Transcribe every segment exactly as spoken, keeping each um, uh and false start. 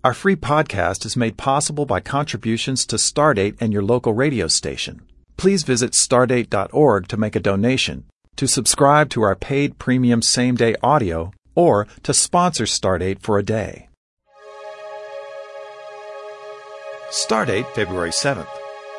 Our free podcast is made possible by contributions to Stardate and your local radio station. Please visit stardate dot org to make a donation, to subscribe to our paid premium same-day audio, or to sponsor Stardate for a day. Stardate, February seventh.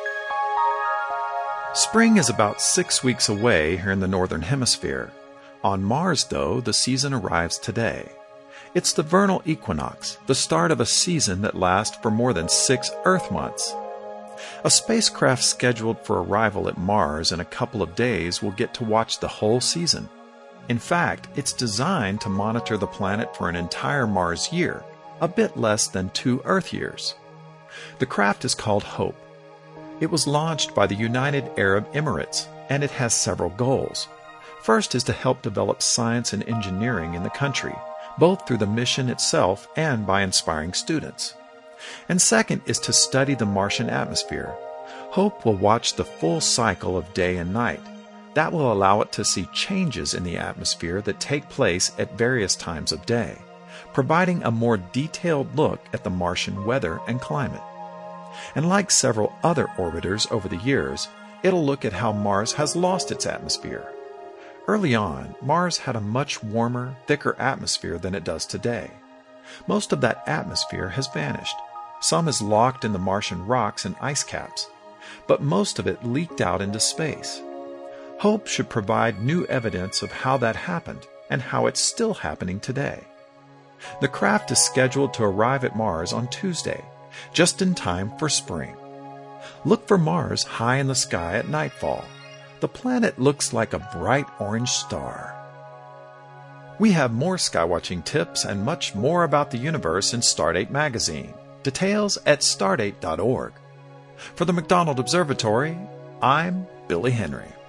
Spring is about six weeks away here in the Northern Hemisphere. On Mars, though, the season arrives today. It's the vernal equinox, the start of a season that lasts for more than six Earth months. A spacecraft scheduled for arrival at Mars in a couple of days will get to watch the whole season. In fact, it's designed to monitor the planet for an entire Mars year, a bit less than two Earth years. The craft is called HOPE. It was launched by the United Arab Emirates, and it has several goals. First is to help develop science and engineering in the country, both through the mission itself and by inspiring students. And second is to study the Martian atmosphere. HOPE will watch the full cycle of day and night. That will allow it to see changes in the atmosphere that take place at various times of day, providing a more detailed look at the Martian weather and climate. And like several other orbiters over the years, it'll look at how Mars has lost its atmosphere. Early on, Mars had a much warmer, thicker atmosphere than it does today. Most of that atmosphere has vanished. Some is locked in the Martian rocks and ice caps, but most of it leaked out into space. HOPE should provide new evidence of how that happened and how it's still happening today. The craft is scheduled to arrive at Mars on Tuesday, just in time for spring. Look for Mars high in the sky at nightfall. The planet looks like a bright orange star. We have more skywatching tips and much more about the universe in Stardate magazine. Details at stardate dot org. For the McDonald Observatory, I'm Billy Henry.